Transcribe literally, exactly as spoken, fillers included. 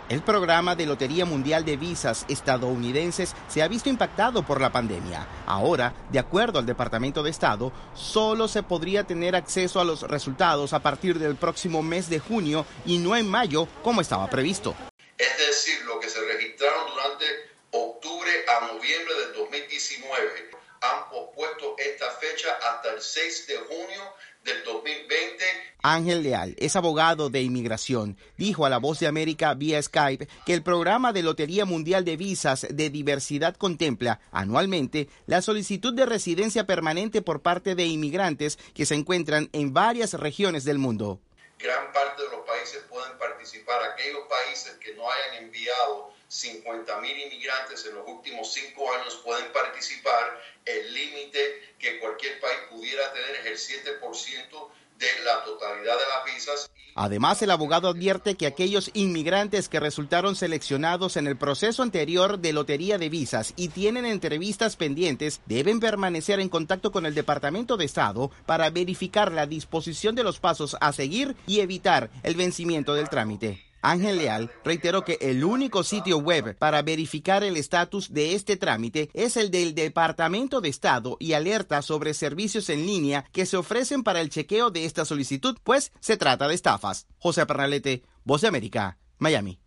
El programa de Lotería Mundial de Visas estadounidenses se ha visto impactado por la pandemia. Ahora, de acuerdo al Departamento de Estado, solo se podría tener acceso a los resultados a partir del próximo mes de junio y no en mayo, como estaba previsto. Es decir, lo que se registraron durante octubre a noviembre del dos mil diecinueve han pospuesto esta fecha hasta el seis de junio del dos mil veinte. Ángel Leal es abogado de inmigración. Dijo a La Voz de América vía Skype que el programa de Lotería Mundial de Visas de Diversidad contempla anualmente la solicitud de residencia permanente por parte de inmigrantes que se encuentran en varias regiones del mundo. Gran parte de los países pueden participar. Aquellos países que no hayan enviado cincuenta mil inmigrantes en los últimos cinco años pueden participar. El límite que cualquier país pudiera tener es el siete por ciento de la totalidad de las visas. Además, el abogado advierte que aquellos inmigrantes que resultaron seleccionados en el proceso anterior de lotería de visas y tienen entrevistas pendientes deben permanecer en contacto con el Departamento de Estado para verificar la disposición de los pasos a seguir y evitar el vencimiento del trámite. Ángel Leal reiteró que el único sitio web para verificar el estatus de este trámite es el del Departamento de Estado y alerta sobre servicios en línea que se ofrecen para el chequeo de esta solicitud, pues se trata de estafas. José Pernalete, Voz de América, Miami.